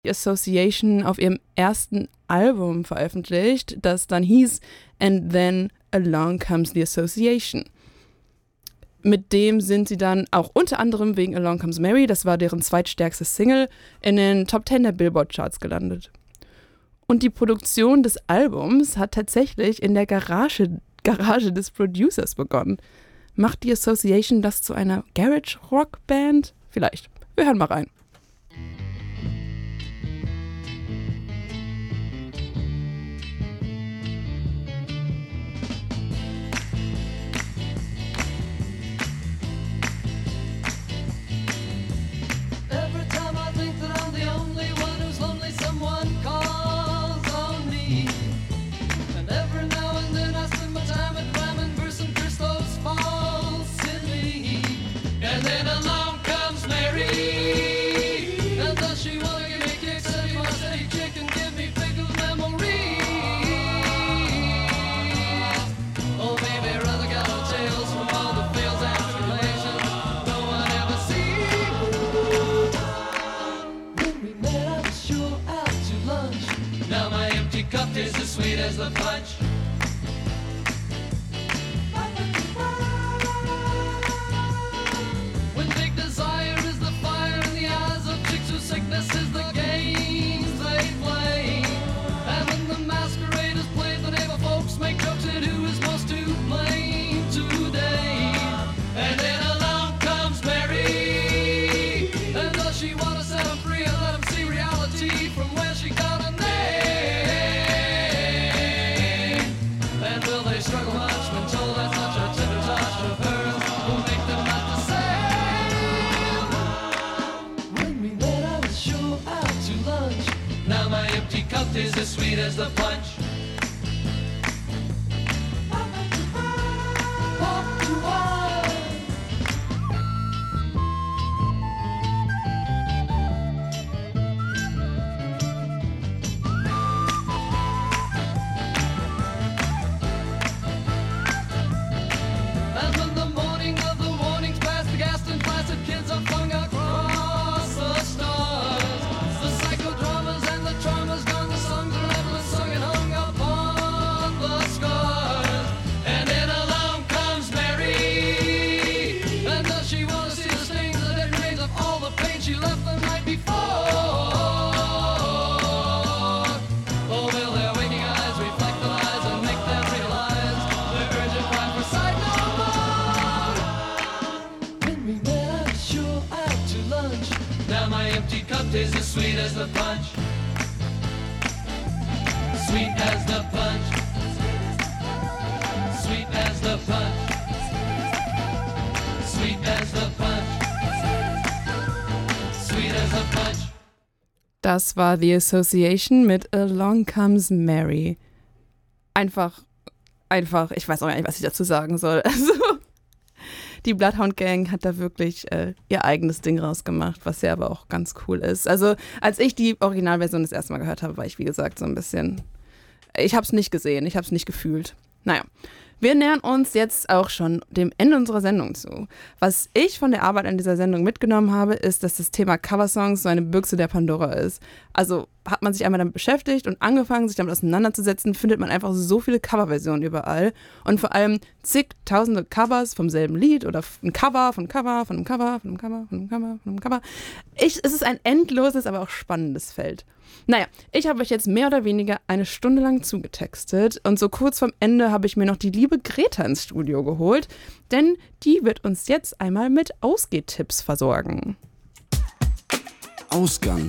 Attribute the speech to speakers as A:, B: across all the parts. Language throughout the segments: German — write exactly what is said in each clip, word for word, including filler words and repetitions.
A: die Association auf ihrem ersten Album veröffentlicht, das dann hieß And Then Along Comes the Association. Mit dem sind sie dann auch unter anderem wegen Along Comes Mary, das war deren zweitstärkste Single, in den Top Ten der Billboard-Charts gelandet. Und die Produktion des Albums hat tatsächlich in der Garage, Garage des Producers begonnen. Macht die Association das zu einer Garage-Rock-Band? Vielleicht. Wir hören mal rein.
B: Is as sweet as the punch. And when the morning of the warnings past, the gassed and flaccid kids are flung across the stars. The psychodramas and the traumas gone, the songs are endless, sung and hung upon the scars. And then along comes Mary, and does she want to see the stains, the dead remains of all the pain she left the night before? Oh, will their waking eyes reflect the lies and make them realize the urgent cry for sight no more? When we met, I was sure out to lunch. Now my empty cup tastes as sweet as the punch. Sweet as the punch. Sweet as the punch. Sweet as the punch. Sweet as the punch.
A: Das war The Association mit Along Comes Mary. Einfach, einfach, ich weiß auch gar nicht, was ich dazu sagen soll. Also, die Bloodhound Gang hat da wirklich äh, ihr eigenes Ding rausgemacht, was ja aber auch ganz cool ist. Also, als ich die Originalversion das erste Mal gehört habe, war ich, wie gesagt, so ein bisschen, ich habe es nicht gesehen, ich habe es nicht gefühlt. Naja, wir nähern uns jetzt auch schon dem Ende unserer Sendung zu. Was ich von der Arbeit an dieser Sendung mitgenommen habe, ist, dass das Thema Coversongs so eine Büchse der Pandora ist. Also hat man sich einmal damit beschäftigt und angefangen, sich damit auseinanderzusetzen, findet man einfach so viele Coverversionen überall und vor allem zigtausende Covers vom selben Lied oder ein Cover von Cover, von einem Cover, von einem Cover, von einem Cover, von einem Cover. Ich, es ist ein endloses, aber auch spannendes Feld. Naja, ich habe euch jetzt mehr oder weniger eine Stunde lang zugetextet und so kurz vorm Ende habe ich mir noch die liebe Greta ins Studio geholt, denn die wird uns jetzt einmal mit Ausgehtipps versorgen.
C: Ausgang.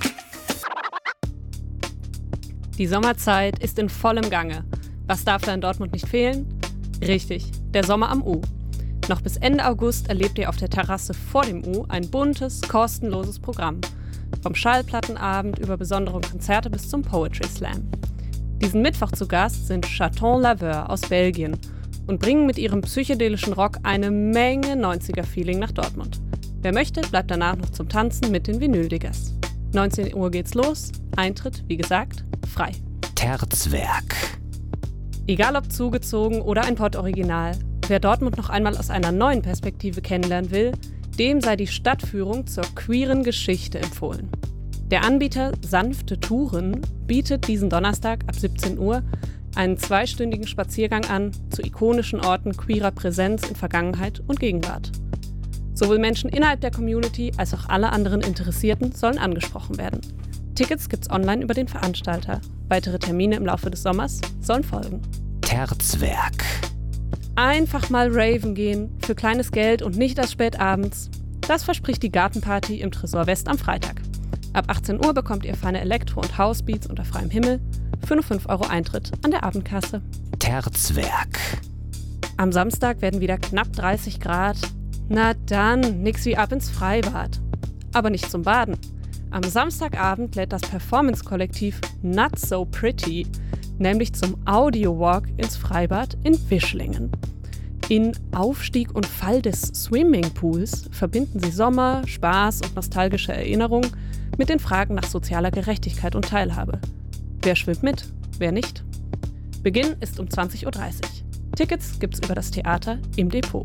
D: Die Sommerzeit ist in vollem Gange. Was darf da in Dortmund nicht fehlen? Richtig, der Sommer am U. Noch bis Ende August erlebt ihr auf der Terrasse vor dem U ein buntes, kostenloses Programm. Vom Schallplattenabend über besondere Konzerte bis zum Poetry Slam. Diesen Mittwoch zu Gast sind Chaton Laveur aus Belgien und bringen mit ihrem psychedelischen Rock eine Menge neunziger-Feeling nach Dortmund. Wer möchte, bleibt danach noch zum Tanzen mit den Vinyldiggers. neunzehn Uhr geht's los, Eintritt, wie gesagt, frei.
C: Terzwerk.
D: Egal ob zugezogen oder ein Pott-Original, wer Dortmund noch einmal aus einer neuen Perspektive kennenlernen will, dem sei die Stadtführung zur queeren Geschichte empfohlen. Der Anbieter Sanfte Touren bietet diesen Donnerstag ab siebzehn Uhr einen zweistündigen Spaziergang an zu ikonischen Orten queerer Präsenz in Vergangenheit und Gegenwart. Sowohl Menschen innerhalb der Community als auch alle anderen Interessierten sollen angesprochen werden. Tickets gibt's online über den Veranstalter. Weitere Termine im Laufe des Sommers sollen folgen.
C: Terzwerk.
D: Einfach mal raven gehen, für kleines Geld und nicht erst spät abends. Das verspricht die Gartenparty im Tresor West am Freitag. Ab achtzehn Uhr bekommt ihr feine Elektro- und Housebeats unter freiem Himmel für nur fünf Euro Eintritt an der Abendkasse.
C: Terzwerk.
D: Am Samstag werden wieder knapp dreißig Grad. Na dann, nix wie ab ins Freibad. Aber nicht zum Baden. Am Samstagabend lädt das Performance-Kollektiv Not So Pretty nämlich zum Audio-Walk ins Freibad in Wischlingen. In Aufstieg und Fall des Swimmingpools verbinden sie Sommer, Spaß und nostalgische Erinnerungen mit den Fragen nach sozialer Gerechtigkeit und Teilhabe. Wer schwimmt mit? Wer nicht? Beginn ist um zwanzig Uhr dreißig. Tickets gibt's über das Theater im Depot.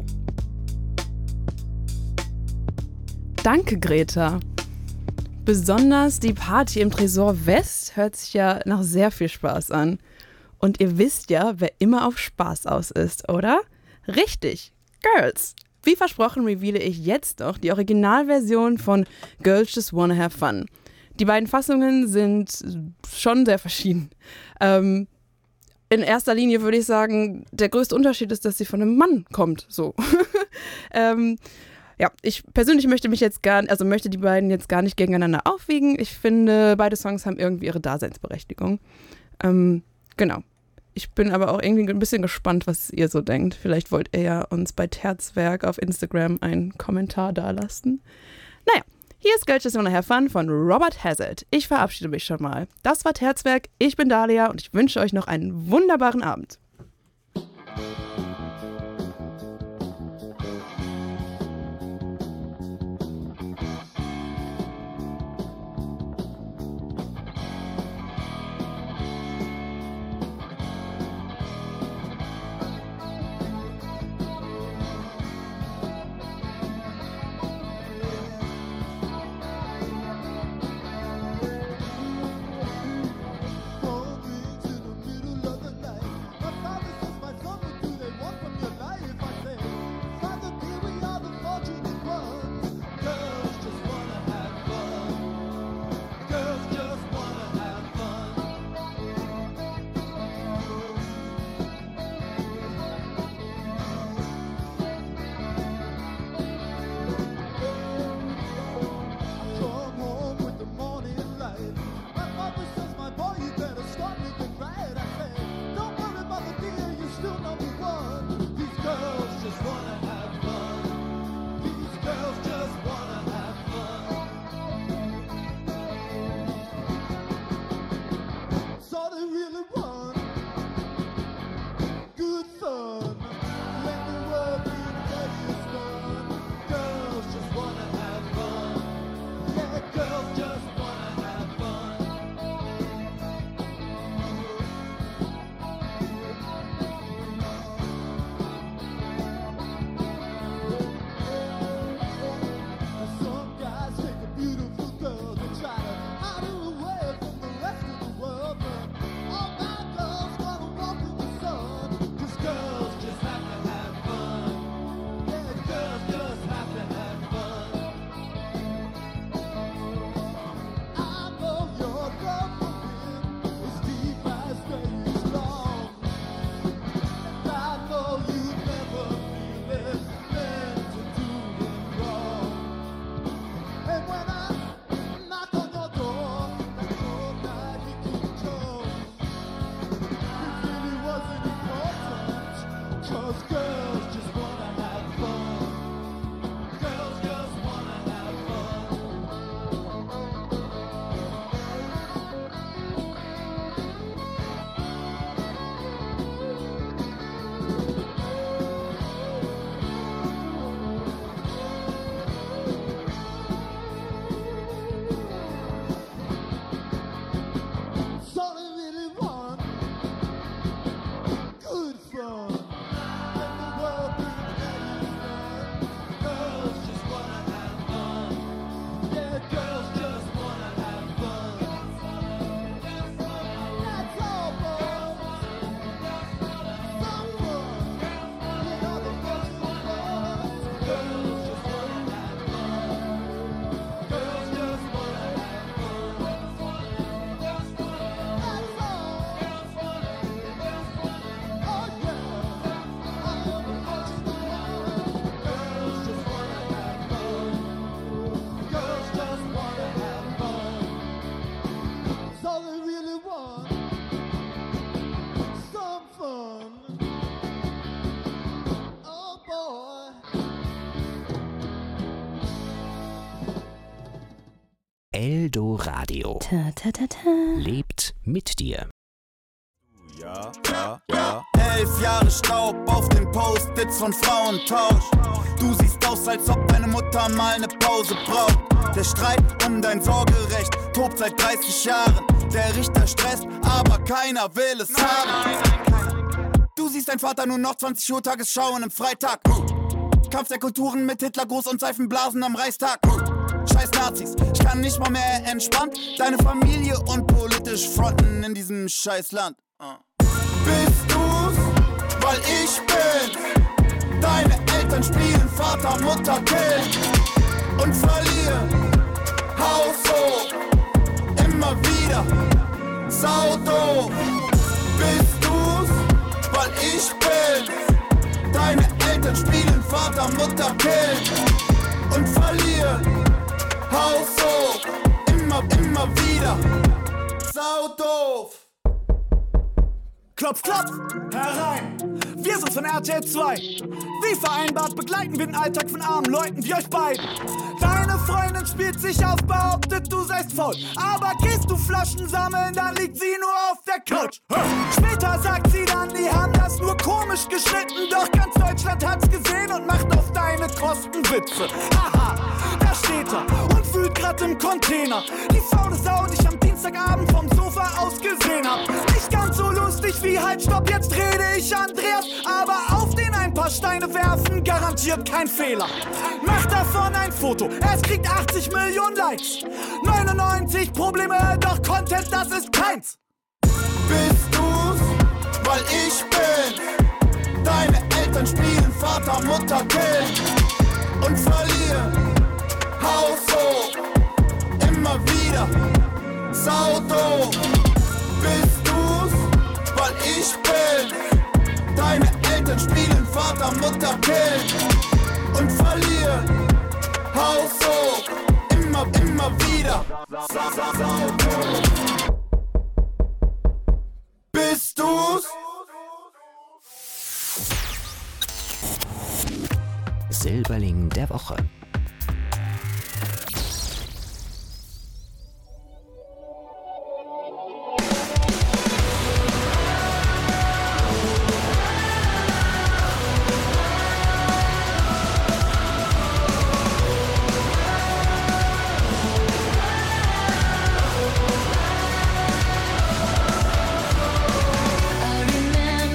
A: Danke, Greta. Besonders die Party im Tresor West hört sich ja nach sehr viel Spaß an. Und ihr wisst ja, wer immer auf Spaß aus ist, oder? Richtig, Girls. Wie versprochen reveale ich jetzt noch die Originalversion von Girls Just Wanna Have Fun. Die beiden Fassungen sind schon sehr verschieden. Ähm, in erster Linie würde ich sagen, der größte Unterschied ist, dass sie von einem Mann kommt. So. ähm, ja, ich persönlich möchte mich jetzt gar, also möchte die beiden jetzt gar nicht gegeneinander aufwiegen. Ich finde, beide Songs haben irgendwie ihre Daseinsberechtigung. Ähm, genau. Ich bin aber auch irgendwie ein bisschen gespannt, was ihr so denkt. Vielleicht wollt ihr ja uns bei Terzwerk auf Instagram einen Kommentar dalassen. Naja, hier ist Girls Just Wanna Have Fun von Robert Hazard. Ich verabschiede mich schon mal. Das war Terzwerk, ich bin Dalia und ich wünsche euch noch einen wunderbaren Abend.
E: Fall into the middle of the night. I all they really want. Some fun. Oh boy.
C: Eldoradio.
F: Ta, ta, ta, ta.
C: Lebt mit dir.
G: Ja, ja, ja. Elf Jahre Staub auf den Post-its von Frauentausch. Du siehst aus, als ob deine Mutter mal eine Pause braucht. Der Streit um dein Sorgerecht tobt seit dreißig Jahren. Der Richter stresst, aber keiner will es haben. Du siehst dein Vater nur noch zwanzig Uhr Tagesschau an einem Freitag. Kampf der Kulturen mit Hitlergruß und Seifenblasen am Reichstag. Scheiß Nazis, ich kann nicht mal mehr entspannt deine Familie und politisch fronten in diesem scheiß Land. Bist du's, weil ich bin. Deine Eltern spielen Vater, Mutter, Kind und verlieren. Haus hoch, immer wieder, saudoof. Bist du's, weil ich bin. Deine Eltern spielen Vater, Mutter, Kind und verlieren. Haus hoch, immer, immer wieder, saudoof.
H: Klopf, klopf, herein. Wir sind von R T L zwei. Wie vereinbart begleiten wir den Alltag von armen Leuten wie euch beiden. Deine Freundin spielt sich auf, behauptet, du seist faul. Aber gehst du Flaschen sammeln, dann liegt sie nur auf der Couch. Später sagt sie dann, die haben das nur komisch geschnitten. Doch ganz Deutschland hat's gesehen und macht auf deine Kosten Witze. Haha, da steht er und fühlt grad im Container. Die faule Sau, die ich am Dienstagabend vom Sofa aus gesehen hab. Nicht ganz so lustig wie halt, stopp, jetzt rede ich Andreas. Aber auf den ein paar Steine werfen, garantiert kein Fehler. Mach davon ein Foto, es kriegt achtzig Millionen Likes. neunundneunzig Probleme, doch Content, das ist keins.
G: Bist du's, weil ich bin. Deine Eltern spielen Vater, Mutter, Kind und verlieren. Haus hoch, immer wieder, saudoof. Bist du's, weil ich bin. Deine Eltern spielen Vater, Mutter, Kind und verlieren. Haus hoch, immer, immer wieder, saudoof. Bist du's?
C: Silberling der Woche.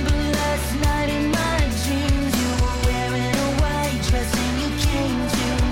I: Last night in my dreams, you were wearing a white dress and you came to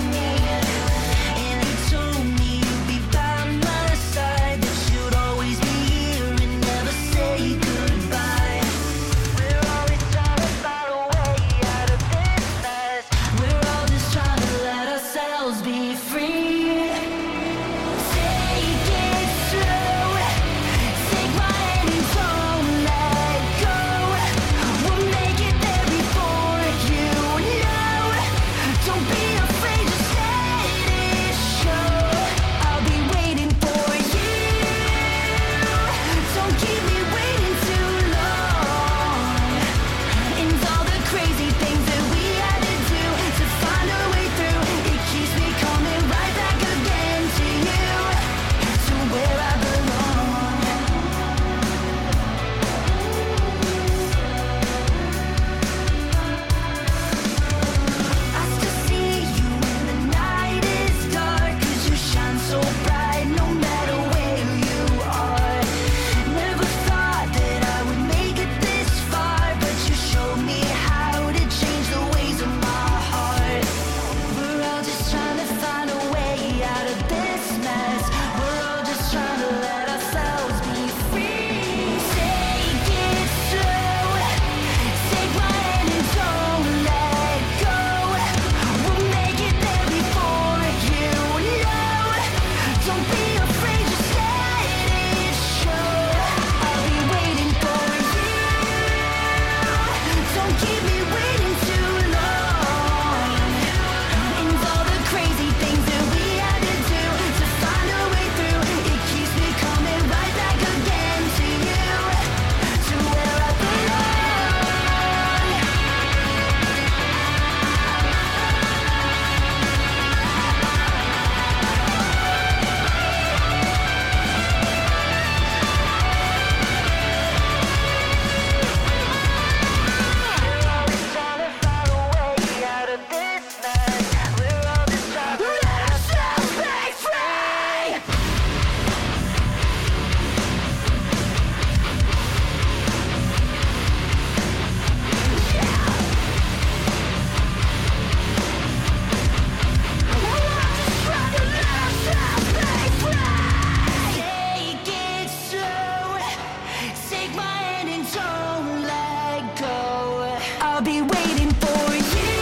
F: be waiting for you.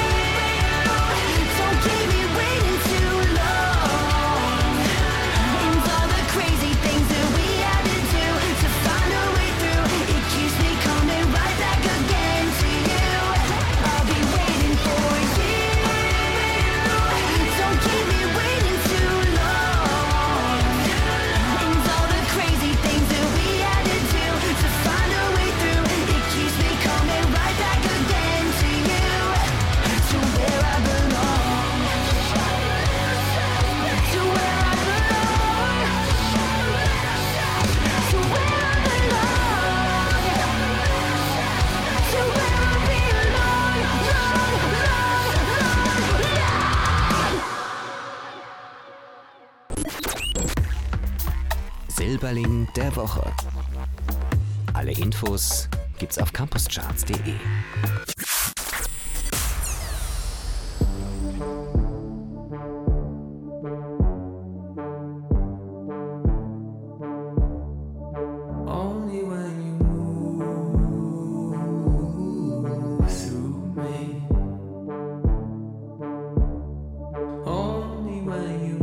F: Don't keep me waiting too long. And all the crazy things that we had to do to find a way through, it keeps me coming right back again to you. I'll be waiting for you. Don't keep me waiting too long. And all the crazy things that we had to do to find a way through, it keeps me coming right back again to you. To where I belong. To where I belong. To where I belong. To where I belong. Long, long, long.
C: Silberling der Woche. Alle Infos gibt's auf campuscharts punkt de.
I: Only when you move through me. Only when you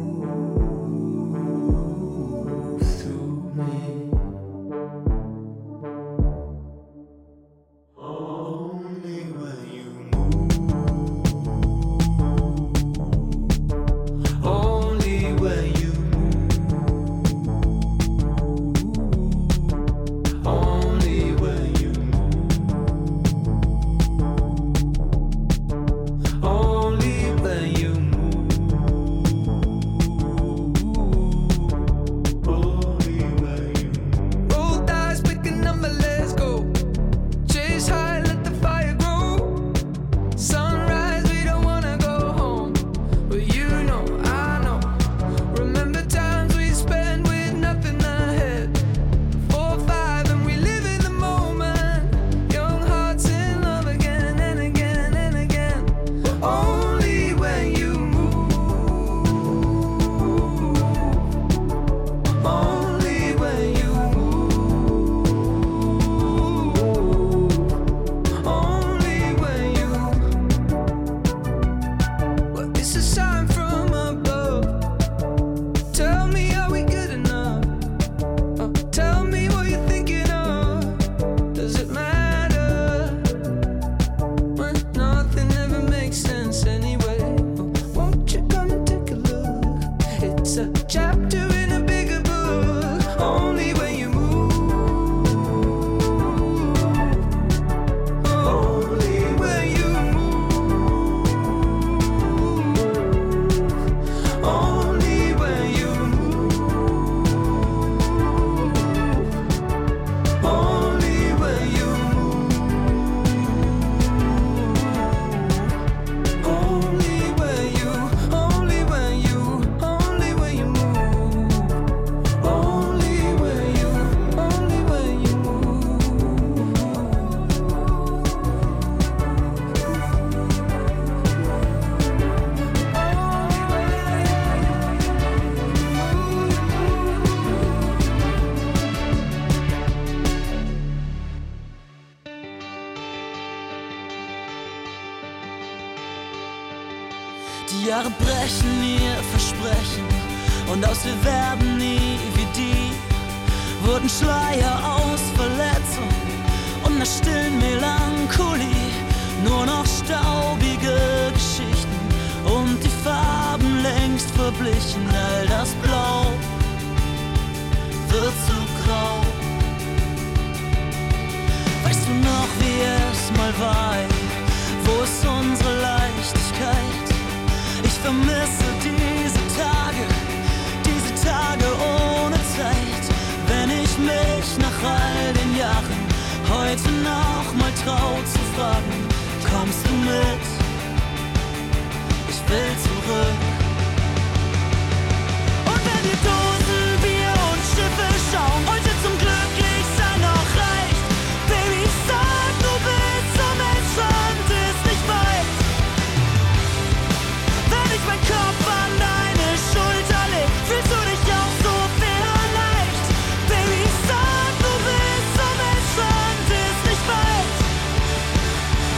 I: move through me. Only when you move. Only when you Only when you move. Only when you move. Only when you roll dice, pick a number, let's go. Chase high, let the fire grow. Sunrise, we don't wanna go home. But you know, I know. Remember times we spent with nothing ahead. Four, five, and we live in the moment. Young hearts in love again and again and again. But only when you move. Only when you move. Only when you. Well, it's a sign from above. Tell me, are we good enough? Uh, tell me what you're thinking of. Does it matter? When nothing ever makes sense anyway. Uh, won't you come and take a look? It's a chapter in a bigger book. Only when you move. Only when you move. Only when you move. Only when you move. Only when you, only when you, only when you move. Only when you, only when you
J: Die Jahre brechen ihr Versprechen und aus wir werden nie wie die. Wurden Schleier aus Verletzung und einer stillen Melancholie. Nur noch staubige Geschichten und die Farben längst verblichen. All das Blau wird zu grau. Weißt du noch, wie es mal war? Wo ist unsere Leichtigkeit? Ich vermisse diese Tage, diese Tage ohne Zeit. Wenn ich mich nach all den Jahren heute noch mal trau zu fragen, kommst du mit? Ich will zurück. Und wenn die Dosen, Bier und Schiffe schauen, heute zum Glücklichsein noch reicht, Baby, sag, du bist zum Endstand, ist nicht weit. Wenn ich meinen Kopf an deine Schulter leg, fühlst du dich auch so vielleicht. Baby, sag, du bist zum Endstand, ist nicht weit.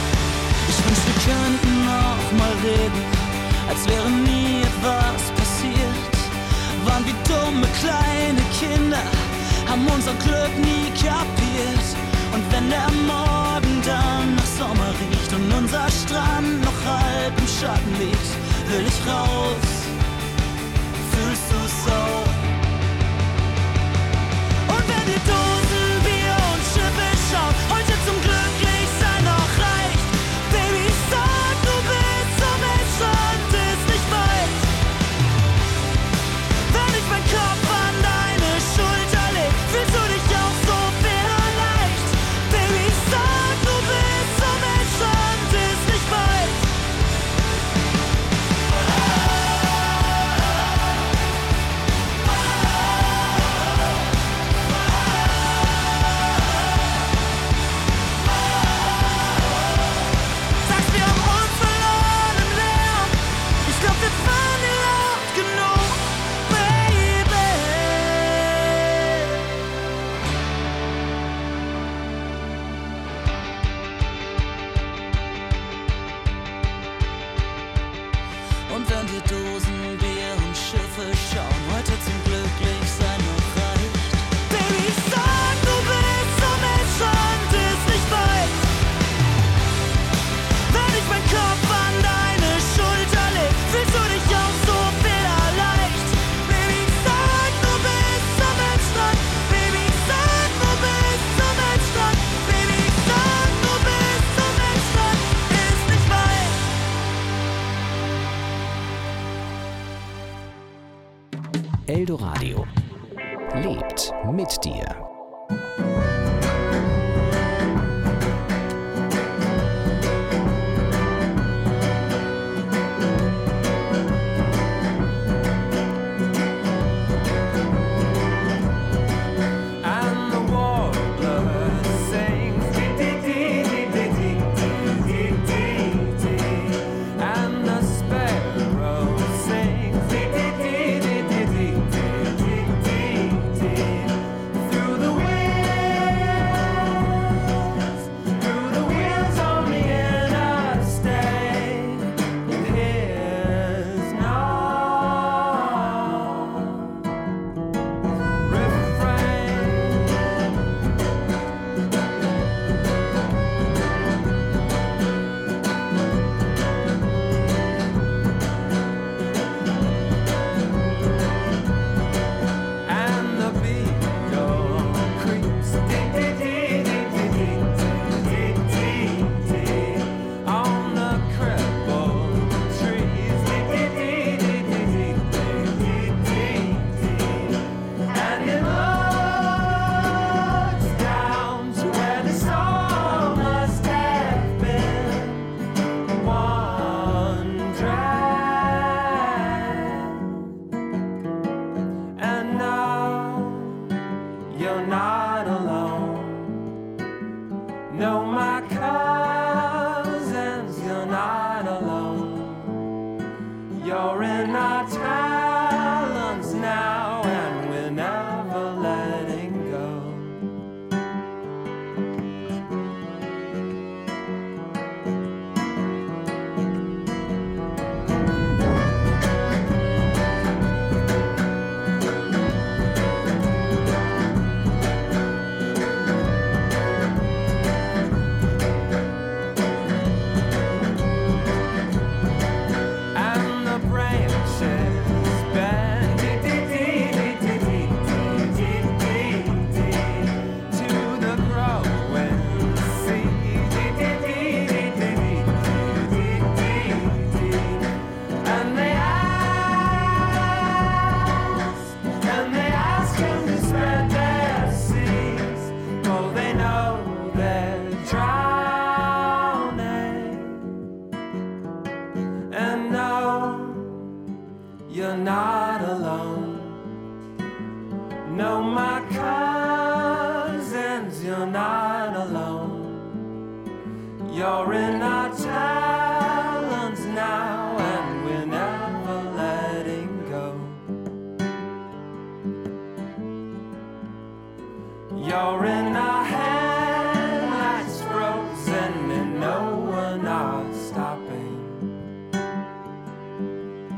J: haben unser Glück nie kapiert. Und wenn der Morgen dann nach Sommer riecht und unser Strand noch halb im Schatten liegt, will ich raus. Fühlst du's so? Und wenn die Dosen, Bier und Schiffe schauen, heute zum Glücklichsein noch reicht, Baby, sag, du bist zum Strand, ist nicht weit. Wenn ich meinen Kopf an deine Schulter leg, fühlst du dich auch so vielleicht. Baby, sag, du bist zum Strand, ist nicht weit. Sagst, wir haben uns verloren im Lärm. Ich glaub, wir fahren nie laut genug, Baby. Und wenn die Dosen, Bier und Schiffe schauen, heute zum Glücklichsein noch reicht. Baby, sag, du bist zum Strand, ist nicht weit. Wenn ich meinen Kopf an deine Schulter leg, fühlst du dich auch so federleicht. Baby, sag, du bist zum Strand. Baby, sag, du bist zum Strand. Baby, sag, du bist zum Strand, ist nicht weit.
C: Eldoradio lebt mit dir.
I: And the warbler sings dee dee dee dee dee dee dee dee. And the sparrow sings dee dee dee dee dee dee dee dee dee. Through the wheels, through the wheels on the interstate, it hears no refrain. And the beagle creeps dee dee dee dee dee dee dee dee on the crippled trees dee dee dee dee dee dee dee dee. And it looks down to where the soul must have been one drag. And now you're not alone. No, my cousins, you're not alone. You're in our talons now, and we're never letting go. And the branches bend dee dee dee dee dee dee dee dee to the growing sea dee dee dee dee dee dee dee dee. And they ask, and they ask him to spread their seas, for they know they're drowning. And no, you're not alone. No, my cousins, you're not alone. You're in our talons now, and we're never letting go. You're in our headlights, frozen, and no one are stopping.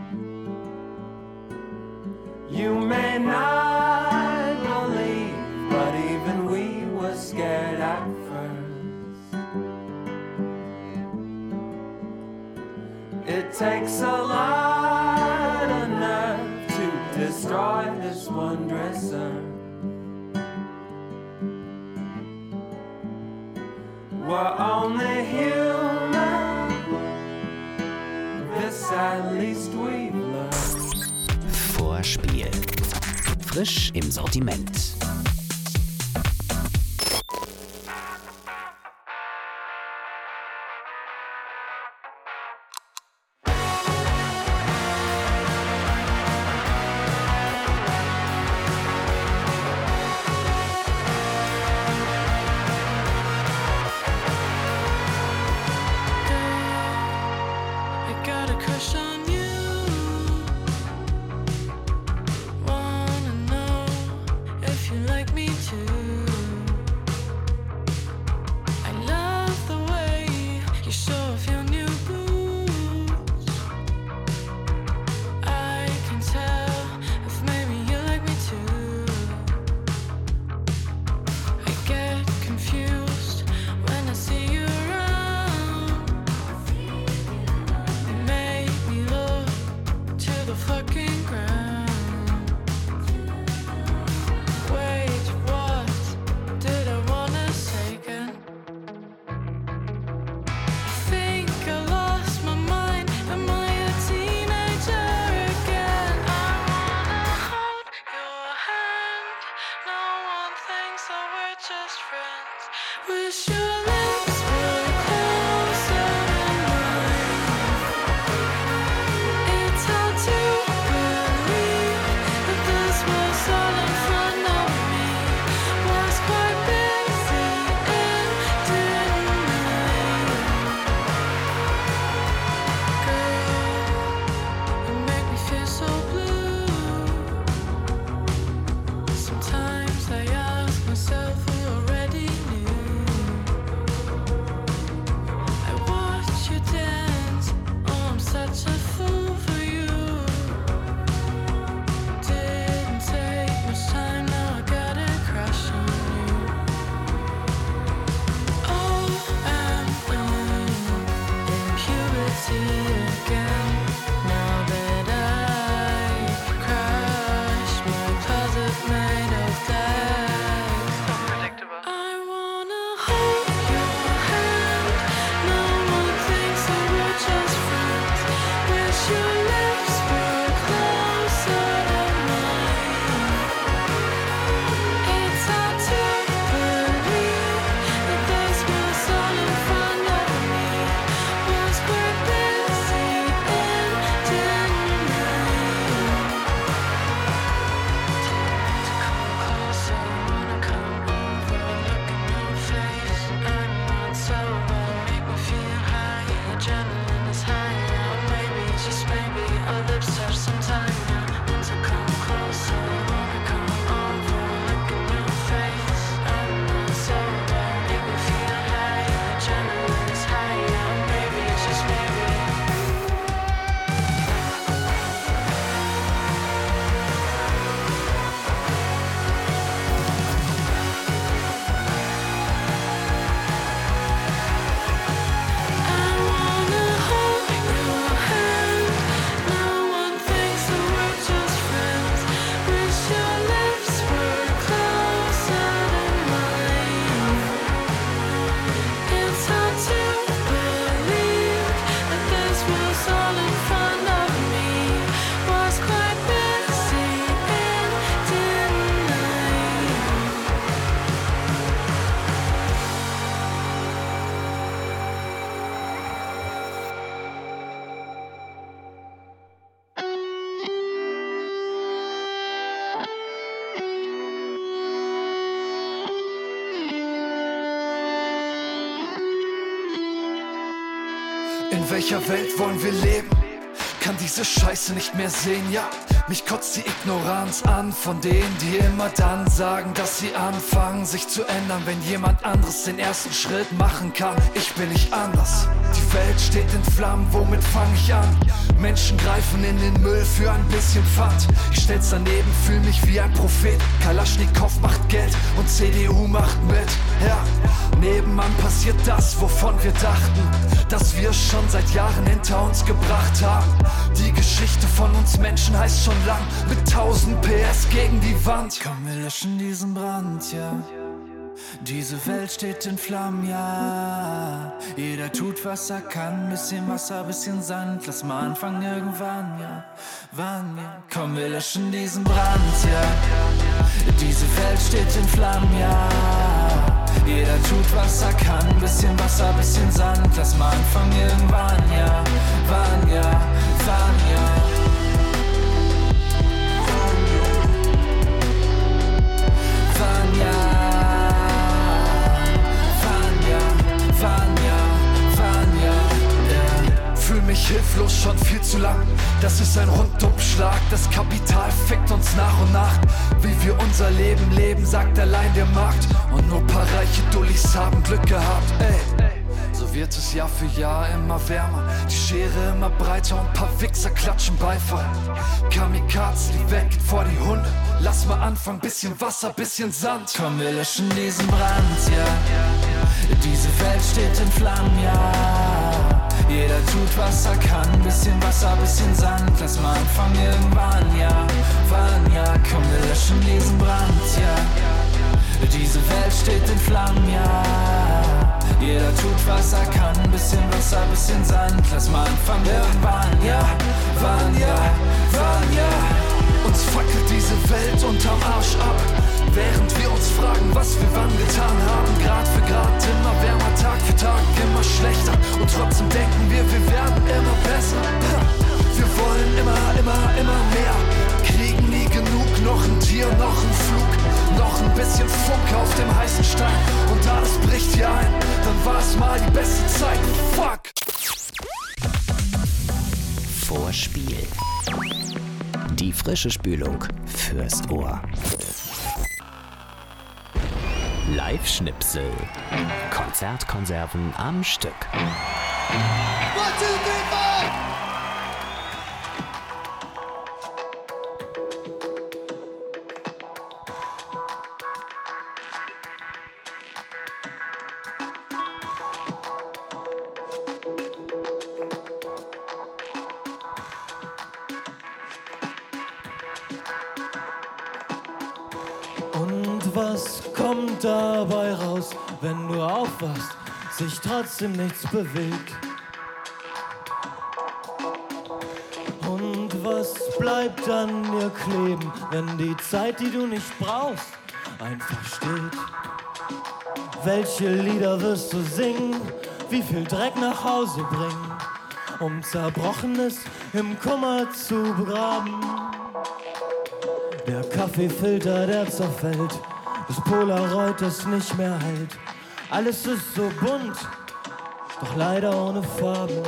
I: You may not believe,
K: takes a lot of nerve to destroy this wondrous earth. We're only human, this at least we've learned.
C: Vorspiel. Frisch im Sortiment.
L: I got a crush on you. Wanna know if you like me too. I love the way you show off your new boots. I can tell if maybe you like me too. I get confused when I see you around. You make me look to the fucking ground. Wait, what did I wanna say again? I think I lost my mind. Am I a teenager again? I wanna hold your hand. No one thinks that we're just friends. Wish your lips were closer than mine. It's hard to believe that this was all in front of me. Was quite busy and didn't Girl, you make me feel so blue. Sometimes I ask myself who already knew. I watch you dance, oh I'm such a fool for you. Didn't take much time, now I got a crush on you. Oh, I'm in puberty again. Now that I crush my closet made of glass. Unpredictable. I wanna hold your hand. No one thinks that we're just friends. Wish your lips were closer than mine. It's hard to believe that this was all in front of me. Was quite busy and didn't To come closer, wanna come over, look in your face. I'm not sober, make me feel high. Adrenaline is high now, maybe, just maybe our lips touch sometime now. Want to come closer, wanna come over, look in your face. I'm not sober, make me feel high. Adrenaline is high now, maybe, just maybe. I wanna hold your hand. No one thinks that we're just friends. Wish your lips were closer than mine. It's hard to believe that this was all in front of me. Was quite busy and didn't
H: In welcher Welt wollen wir leben? Kann diese Scheiße nicht mehr sehen, ja. Mich kotzt die Ignoranz an von denen, die immer dann sagen, dass sie anfangen, sich zu ändern, wenn jemand anderes den ersten Schritt machen kann. Ich bin nicht anders. Die Welt steht in Flammen, womit fange ich an? Menschen greifen in den Müll für ein bisschen Pfand. Ich stell's daneben, fühl mich wie ein Prophet. Kalaschnikow macht Geld und C D U macht mit, ja.
M: nebenan passiert das, wovon wir dachten, dass wir es schon seit Jahren hinter uns gebracht haben. Die Geschichte von uns Menschen heißt schon lang, mit tausend P S gegen die Wand.
J: Komm, wir löschen diesen Brand, ja. Diese Welt steht in Flammen, ja. Jeder tut, was er kann. Bisschen Wasser, bisschen Sand. Lass mal anfangen irgendwann, ja. Wann, ja. Komm, wir löschen diesen Brand, ja. Diese Welt steht in Flammen, ja. Jeder tut, was er kann. Bisschen Wasser, bisschen Sand. Lass mal anfangen irgendwann, ja. Wann, ja. Wann, ja. Fühl mich hilflos schon viel zu lang. Das ist ein Rundumschlag. Das Kapital fickt uns nach und nach. Wie wir unser Leben leben, sagt allein der Markt. Und nur paar reiche Dullis haben Glück gehabt. Ey. So wird es Jahr für Jahr immer wärmer. Die Schere immer breiter und paar Wichser klatschen Beifall. Kamikaze, die weg vor die Hunde. Lass mal anfangen, bisschen Wasser, bisschen Sand. Komm, wir löschen diesen Brand, ja. Diese Welt steht in Flammen, ja. Jeder tut, was er kann. Bisschen Wasser, bisschen Sand. Lass mal anfangen irgendwann, ja. Wann, ja. Komm, wir löschen diesen Brand, ja. Diese Welt steht in Flammen, ja. Jeder tut, was er kann. Bisschen Wasser, bisschen Sand. Lass mal anfangen irgendwann, ja. Wann, ja. Wann, ja.
M: Uns fackelt diese Welt unterm Arsch ab, während wir uns fragen, was wir wann getan haben. Grad für Grad, immer wärmer, Tag für Tag, immer schlechter. Und trotzdem denken wir, wir werden immer besser. Wir wollen immer, immer, immer mehr. Kriegen nie genug, noch ein Tier, noch ein Flug, noch ein bisschen Funke auf dem heißen Stein. Und alles bricht hier ein, dann war es mal die beste Zeit. Fuck!
C: Vorspiel. Die frische Spülung fürs Ohr. Live-Schnipsel. Konzertkonserven am Stück.
E: One, two, three, four.
N: Und was kommt dabei raus, wenn du aufwachst, sich trotzdem nichts bewegt? Und was bleibt an dir kleben, wenn die Zeit, die du nicht brauchst, einfach steht? Welche Lieder wirst du singen, wie viel Dreck nach Hause bringen, um Zerbrochenes im Kummer zu begraben? Der Kaffeefilter, der zerfällt, das Polaroid, das nicht mehr hält. Alles ist so bunt, doch leider ohne Farben.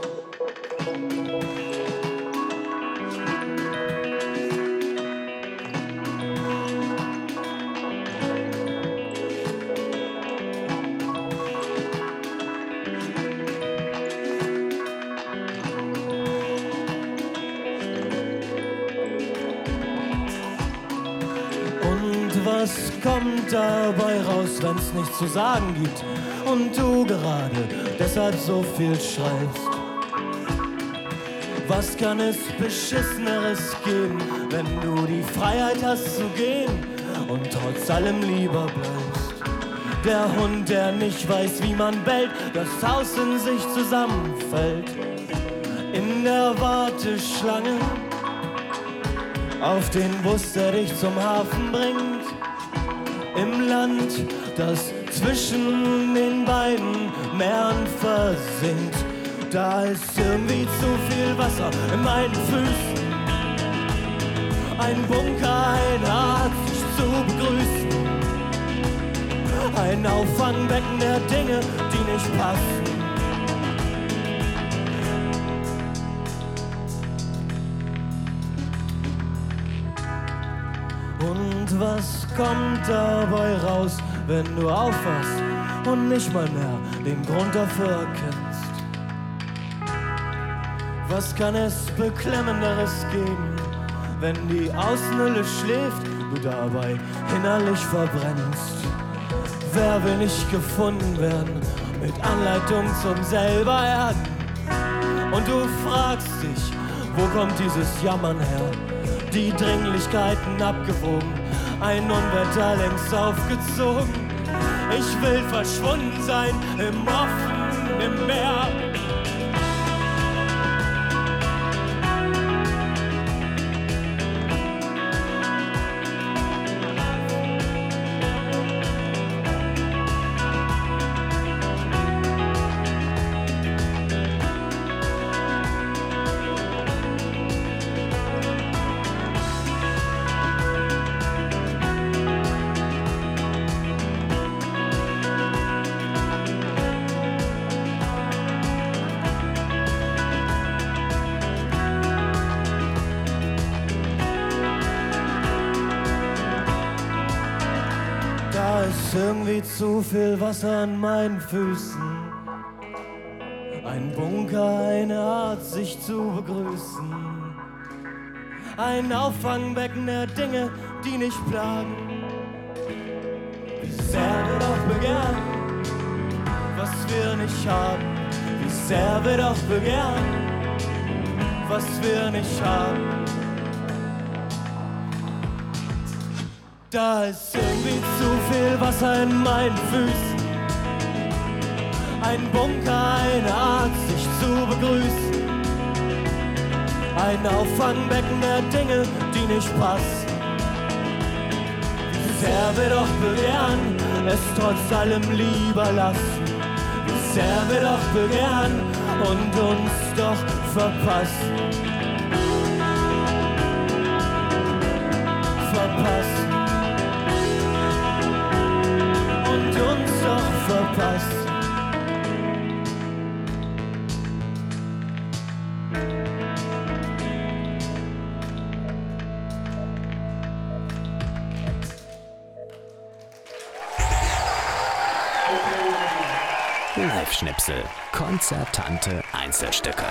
N: Was kommt dabei raus, wenn's nichts zu sagen gibt und du gerade deshalb so viel schreibst? Was kann es Beschisseneres geben, wenn du die Freiheit hast zu gehen und trotz allem lieber bleibst? Der Hund, der nicht weiß, wie man bellt, das Haus in sich zusammenfällt. In der Warteschlange auf den Bus, der dich zum Hafen bringt. Im Land, das zwischen den beiden Meeren versinkt. Da ist irgendwie zu viel Wasser in meinen Füßen. Ein Bunker, ein Arzt, dich zu begrüßen. Ein Auffangbecken der Dinge, die nicht passen. Und was kommt dabei raus, wenn du aufwachst und nicht mal mehr den Grund dafür erkennst? Was kann es Beklemmenderes geben, wenn die Außenhülle schläft, du dabei innerlich verbrennst? Wer will nicht gefunden werden mit Anleitung zum selber erden? Und du fragst dich, wo kommt dieses Jammern her? Die Dringlichkeiten abgewogen, ein Unwetter längst aufgezogen. Ich will verschwunden sein im offenen Meer. Irgendwie zu viel Wasser an meinen Füßen. Ein Bunker, eine Art, sich zu begrüßen. Ein Auffangbecken der Dinge, die nicht plagen. Wie sehr wir doch begehren, was wir nicht haben. Wie sehr wir doch begehren, was wir nicht haben. Da ist irgendwie zu viel Wasser in meinen Füßen. Ein Bunker, eine Art, sich zu begrüßen. Ein Auffangbecken der Dinge, die nicht passen. Wie sehr wir doch begehren, es trotz allem lieber lassen. Wie sehr wir doch begehren und uns doch verpassen. Verpassen. Und uns doch verpassen.
C: Live-Schnipsel, konzertante Einzelstücke.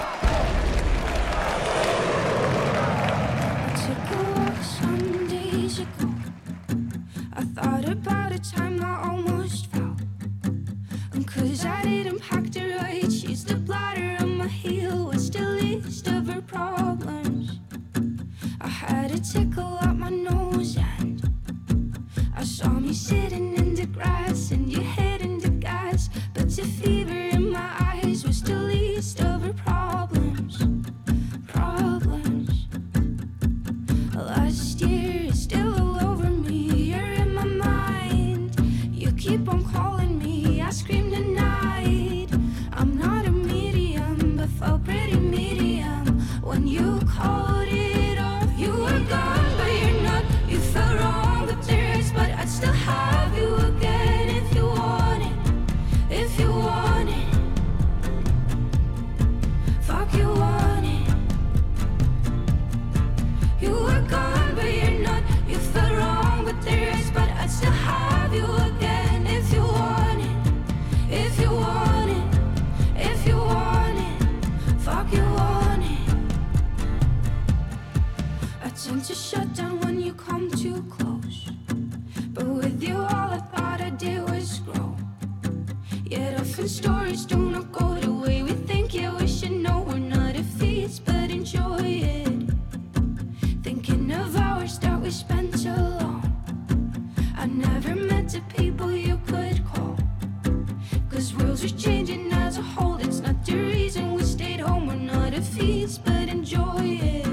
F: Took a walk some days ago. I thought about a time I almost fell. And cause I didn't pack the right shoes, the bladder on my heel was the least of her problems. I had a tickle up my nose and I saw me sitting in the grass and your head in the gas. But the fever in my eyes was the least of her problems. Problems. Last year is still all over me. You're in my mind. You keep on calling me. I scream the night. I'm not a medium, but felt pretty medium when you called it off. You were gone, but you're not. You felt wrong, but there is. But I'd still have you again if you want it. If you want it. Fuck, you want it. You were gone, but you're not. You felt wrong, but there is. But I'd still have you again if you want it. If you want it. If you want it. Fuck, you want it. I tend to shut down when you come too close. But with you, all I thought I did was grow. Yet often stories do not go the way we think. Yeah, we should know we're not a feast, but enjoy it. Thinking of hours that we spent alone. I never met the people you could call. Cause worlds are changing as a whole. It's not the reason we stayed home. We're not a feast, but enjoy it.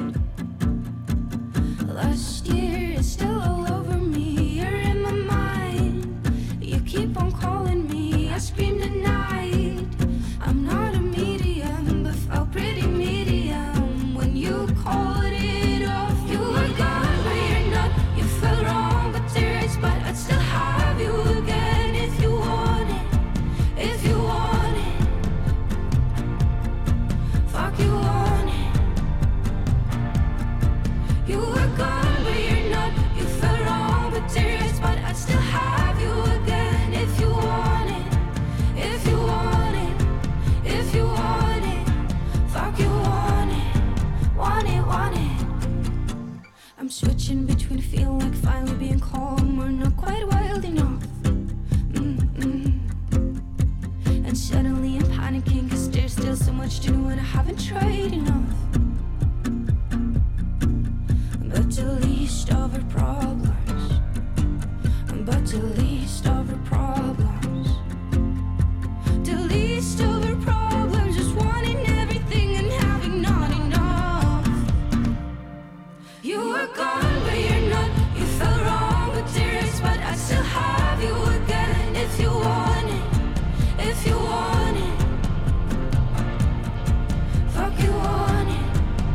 F: Last year is still all over me. You're in my mind. You keep on calling me. I scream the night. I'm not a medium, but felt pretty medium when you called it off. You were gone, but you're not. You felt wrong, but there is. But I'd still have you again if you want it. If you want it. Fuck, you want it. You were gone, but you're not. You felt wrong, but there is. But I'd still have you again if you want it. If much to know and I haven't tried enough. But the least of our problems, but the least of our problems, the least of our problems is wanting everything and having not enough. You were gone, but you're not. You felt wrong, but there is, but I still have you again. If you want it, if you want it, fuck you want it.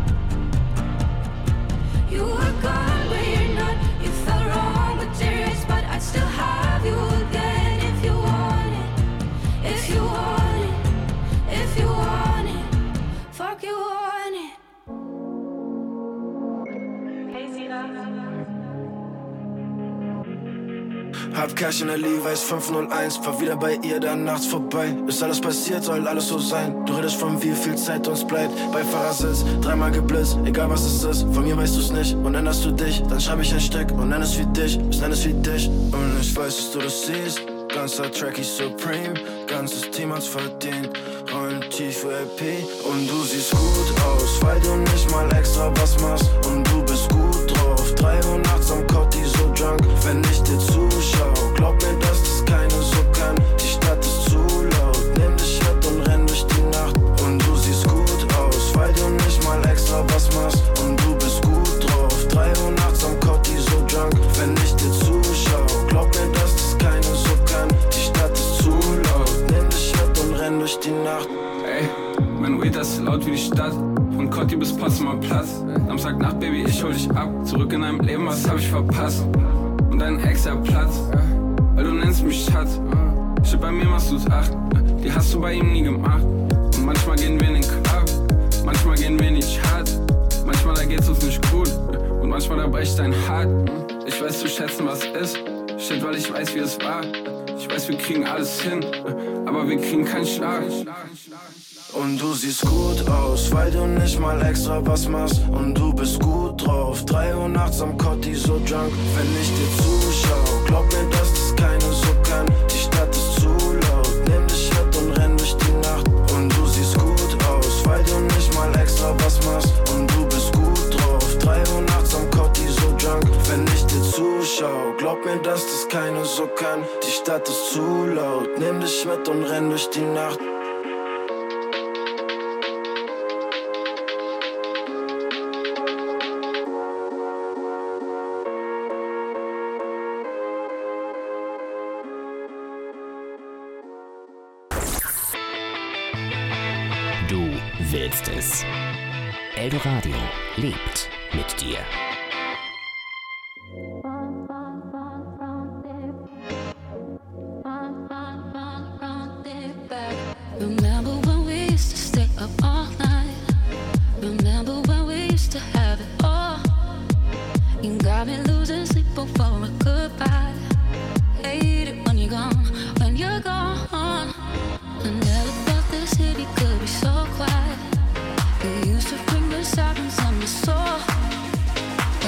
F: You were gone, but you're not. You felt wrong, but there is, but I still have you again. If you want it, if you want it, if you want it, fuck you want it.
M: Hab Cash in der Levi's fünf null eins, fahr wieder bei ihr dann nachts vorbei. Ist alles passiert, soll alles so sein. Du redest von wie viel Zeit uns bleibt. Beifahrersitz, dreimal geblitzt, egal was es ist. Von mir weißt du's nicht und änderst du dich. Dann schreib ich ein Stück und nenn es wie dich, ich nenn es wie dich. Und ich weiß, dass du das siehst. Ganzer Track ist Supreme, ganzes Team hat's verdient. Rollen tief für L P und du siehst gut aus, weil du nicht mal extra was machst. Und du bist gut drauf, drei Uhr nachts am Cotti so drunk. Wenn ich dir zuschau, glaub mir, dass das keine so kann. Die Stadt ist zu laut, nimm dich mit und renn durch die Nacht. Und du siehst gut aus, weil du nicht mal extra was machst. Und du bist gut drauf, drei Uhr nachts am Cotti so drunk. Wenn ich dir zuschau, glaub mir, dass das keine so kann. Die Stadt ist zu laut, nimm dich mit und renn durch die Nacht.
O: Ey, mein Weed ist laut wie die Stadt. Von Cotti bis Potsdamer Platz. Samstagnacht, Baby, ich hol dich ab. Zurück in deinem Leben, was hab ich verpasst? Und dein Ex hat Platz, weil du nennst mich Schatz. Shit, bei mir machst du's acht, die hast du bei ihm nie gemacht. Und manchmal gehen wir in den Club, manchmal gehen wir nicht hart. Manchmal da geht's uns nicht gut und manchmal da bricht dein Hart. Ich weiß zu schätzen, was ist. Shit, weil ich weiß, wie es war. Ich weiß, wir kriegen alles hin, aber wir kriegen keinen Schlag.
M: Und du siehst gut aus, weil du nicht mal extra was machst. Und du bist gut drauf, drei Uhr nachts am Cotti so drunk. Wenn ich dir zuschau, glaub mir, dass das keine so kann. Die Stadt ist zu laut, nimm dich mit und renn durch die Nacht. Und du siehst gut aus, weil du nicht mal extra was machst. Und du bist gut drauf, drei Uhr nachts am Cotti so drunk. Wenn ich dir zuschau, glaub mir, dass das keine so kann. Die Stadt ist zu laut, nimm dich mit und renn durch die Nacht.
C: Du willst es. Eldoradio lebt mit dir.
F: Remember when we used to stay up all night? Remember when we used to have it all? You got me losing sleep over a goodbye. Hate it when you're gone, when you're gone. I never thought the city could be so quiet. You used to bring the sirens on my soul.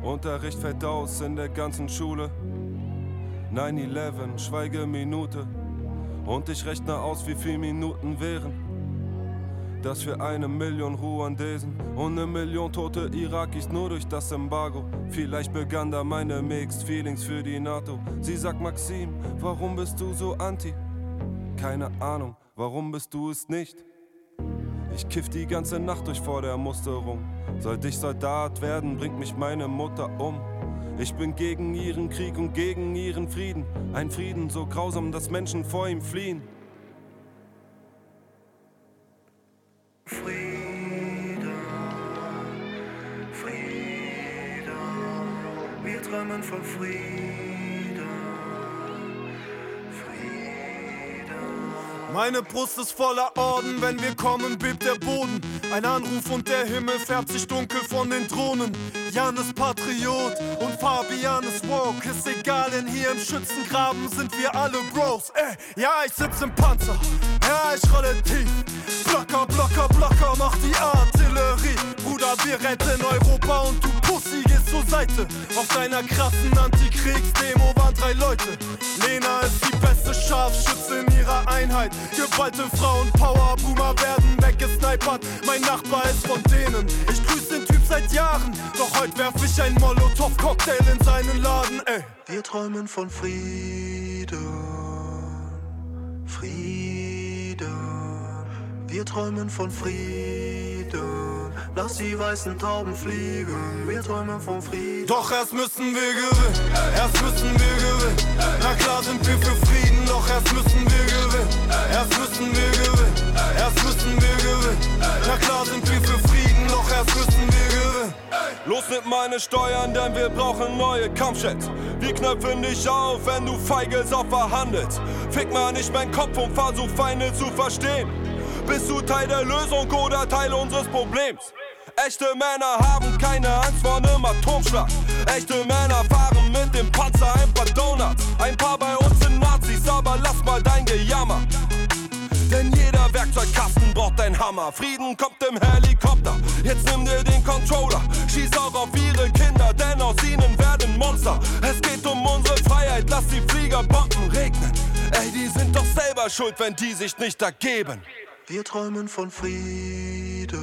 P: Unterricht fällt aus in der ganzen Schule. neun elf, Schweigeminute. Und ich rechne aus, wie viel Minuten wären das für eine Million Ruandesen und eine Million tote Irakis nur durch das Embargo. Vielleicht begann da meine Mixed Feelings für die NATO. Sie sagt, Maxim, warum bist du so anti? Keine Ahnung, warum bist du es nicht? Ich kiff die ganze Nacht durch vor der Musterung. Sollte ich Soldat werden, bringt mich meine Mutter um. Ich bin gegen ihren Krieg und gegen ihren Frieden. Ein Frieden so grausam, dass Menschen vor ihm fliehen.
J: Frieden, Frieden, wir träumen von Frieden, Frieden.
H: Meine Brust ist voller Orden, wenn wir kommen, bebt der Boden. Ein Anruf und der Himmel färbt sich dunkel von den Drohnen. Jan ist Patriot und Fabian ist woke. Ist egal, denn hier im Schützengraben sind wir alle Bros. Ey, ja, ich sitz im Panzer, ja, ich rolle tief. Blocker, Blocker, Blocker, mach die Artillerie. Bruder, wir retten Europa und du Pussy gehst zur Seite. Auf deiner krassen Antikriegsdemo waren drei Leute. Lena ist die beste Scharfschütze in ihrer Einheit. Geballte Frauenpower, Boomer werden weggesnipert. Mein Nachbar ist von denen. Ich grüß den Typ seit Jahren. Doch heute werf ich ein Molotow-Cocktail in seinen Laden, ey.
J: Wir träumen von Frieden, Frieden. Wir träumen von Frieden. Lass die weißen Tauben fliegen. Wir träumen von Frieden.
H: Doch erst müssen wir gewinnen, erst müssen wir gewinnen. Na klar sind wir für Frieden, doch erst müssen wir gewinnen. Erst müssen wir gewinnen, erst müssen wir gewinnen. Na klar sind wir für Frieden, doch erst müssen wir gewinnen.
P: Los mit meine Steuern, denn wir brauchen neue Kampfjets. Wir knöpfen dich auf, wenn du feige Sau verhandelst. Fick mal nicht meinen Kopf und versuch Feinde zu verstehen. Bist du Teil der Lösung oder Teil unseres Problems? Echte Männer haben keine Angst vor einem Atomschlag. Echte Männer fahren mit dem Panzer ein paar Donuts. Ein paar bei uns sind Nazis, aber lass mal dein Gejammer. Denn jeder Werkzeugkasten braucht ein Hammer. Frieden kommt im Helikopter, jetzt nimm dir den Controller. Schieß auch auf ihre Kinder, denn aus ihnen werden Monster. Es geht um unsere Freiheit, lass die Flieger Bomben regnen. Ey, die sind doch selber schuld, wenn die sich nicht ergeben.
J: Wir träumen von Frieden,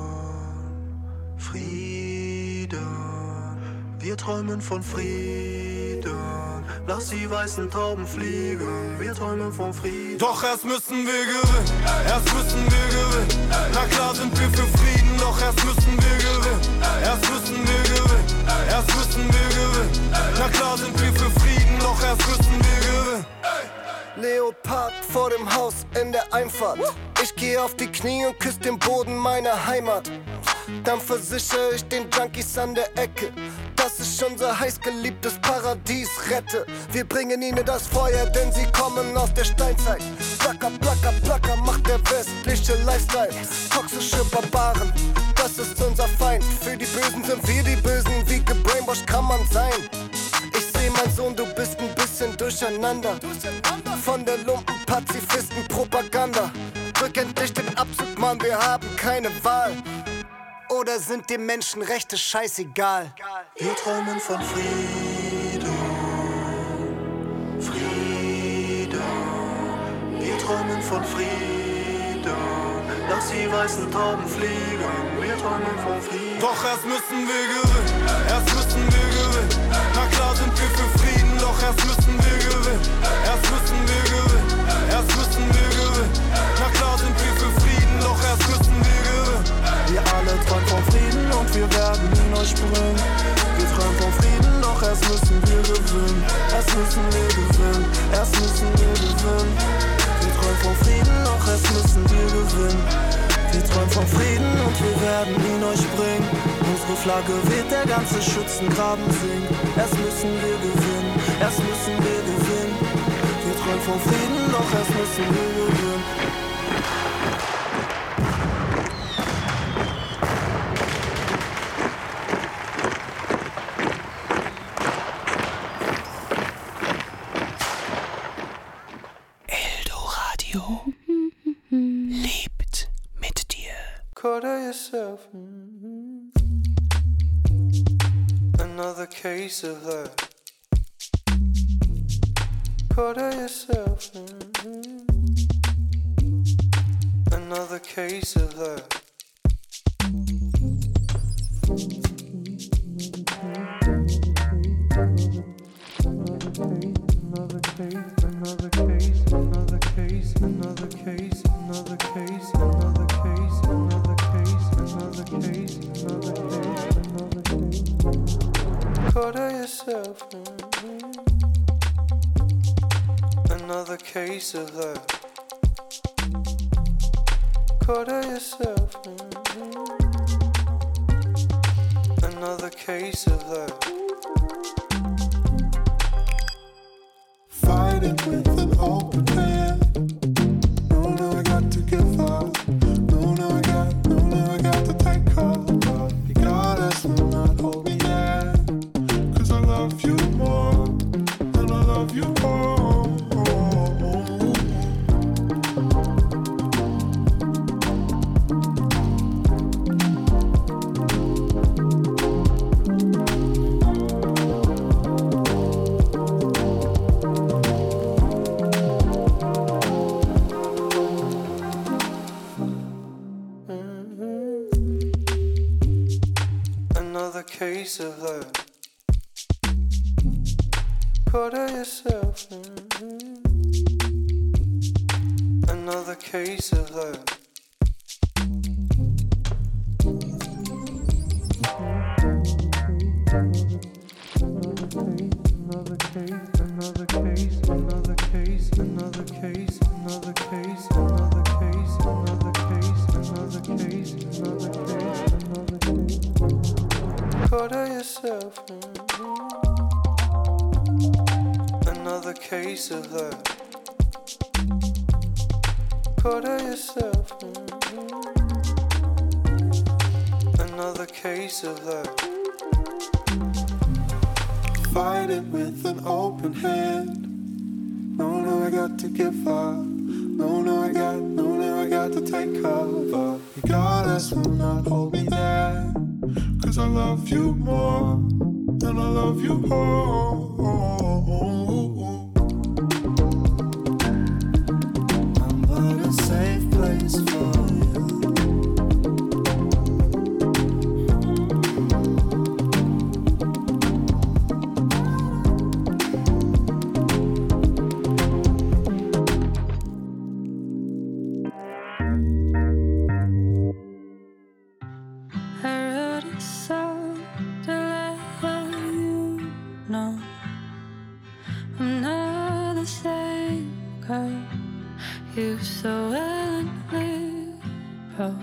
J: Frieden. Wir träumen von Frieden. Lass die weißen Tauben fliegen. Wir träumen von Frieden.
H: Doch erst müssen wir gewinnen, erst müssen wir gewinnen. Na klar sind wir für Frieden, doch erst müssen wir gewinnen. Erst müssen wir gewinnen, erst müssen wir gewinnen. Na klar sind wir für Frieden, doch erst müssen wir gewinnen.
Q: Leopard vor dem Haus in der Einfahrt. Ich geh auf die Knie und küss den Boden meiner Heimat. Dann versichere ich den Junkies an der Ecke, dass ich unser heißgeliebtes Paradies rette. Wir bringen ihnen das Feuer, denn sie kommen aus der Steinzeit. Placker, placker, placker macht der westliche Lifestyle. Toxische Barbaren, das ist unser Feind. Für die Bösen sind wir die Bösen, wie gebrainwashed kann man sein. Ich seh, mein Sohn, du bist ein bisschen durcheinander. Von der Lumpen-Pazifisten-Propaganda. Drück endlich den Abzug, Mann, wir haben keine Wahl. Oder sind dir Menschenrechte scheißegal?
J: Wir träumen von Frieden, Frieden. Wir träumen von Frieden. Lass die weißen Tauben fliegen. Wir träumen von Frieden.
H: Doch erst müssen wir gewinnen, erst müssen wir gewinnen. Na klar sind wir für Frieden, doch erst müssen wir gewinnen. Erst müssen wir gewinnen, erst müssen wir gewinnen. Na klar sind wir für Frieden, doch erst müssen wir gewinnen.
J: Wir alle träumen von Frieden und wir werden ihn euch bringen. Wir träumen von Frieden, doch erst müssen wir gewinnen. Erst müssen wir gewinnen, erst müssen wir gewinnen. Wir träumen von Frieden, doch erst müssen wir gewinnen. Wir träumen von Frieden und wir werden ihn euch bringen. Unsere Flagge weht, der ganze Schützengraben singt. Erst müssen wir gewinnen, erst müssen wir gewinnen. Wir träumen von Frieden, doch erst müssen wir gewinnen.
C: Eldoradio lebt mit dir.
J: Quarter yourself. And
M: Another case of that. Quarter yourself. mm-hmm. Another case of that. Another case, another case, another case, another case, another case, another case, another case, another case, another case, another case. Quarter yourself. mm-hmm. Another case of that. Quarter yourself. mm-hmm. Another case of that.
R: Fighting with an open hand. No, no, I got to give up. No, no, I got, no, no, I got to take off. You gotta still not hold me back. Cause I love you more. And I love you more.
M: Another case of that. Quarter yourself. mm-hmm. Another case of that. Another case, another case, another case, another case, another case, another case, another case, another case, another case, another case. Quarter yourself. mm-hmm. Another case of that. Quarter yourself. mm-hmm. Another case of that.
R: Fighting with an open hand. No, no, I got to give up. No, no, I got, no, no, I got to take cover. You gotta still not hold me there. Cause I love you more. And I love you more. I'm but a safe place for you.
L: I wrote a song to let you know I'm not the same girl you so willingly broke.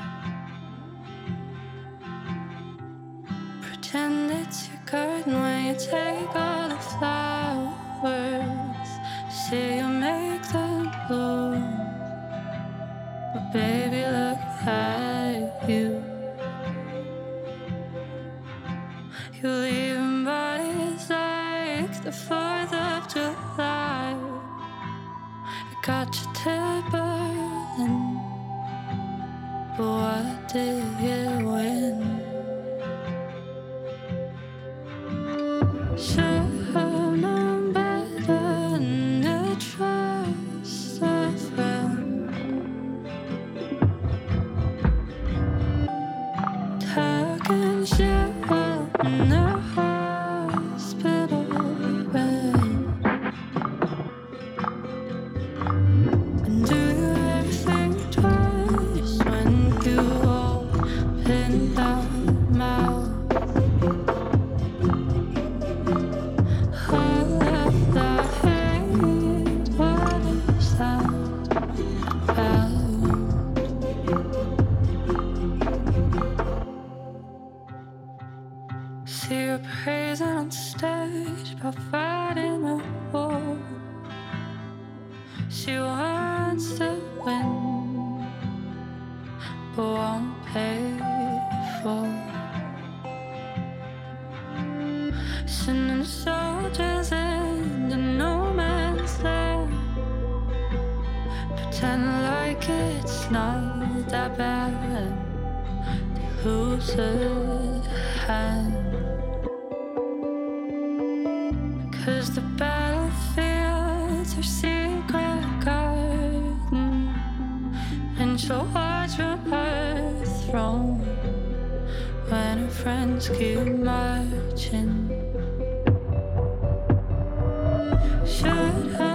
L: Pretend it's your garden when you take all the flowers. Say you make them bloom, but baby, look at you. You leaving bodies like the fourth of July. It got you to Berlin, but what did you win? Should have known better than to trust a friend. Talking shit in the hospital bed. And do you ever think twice when you open that mouth? All of that hate, what is that about? See you praising on stage about fighting a war. She wants to win, but won't pay for. Sending soldiers into no man's land. Pretend like it's not that bad. They lose a hand. fields her secret garden, and she'll watch from her throne when her friends keep marching. Should I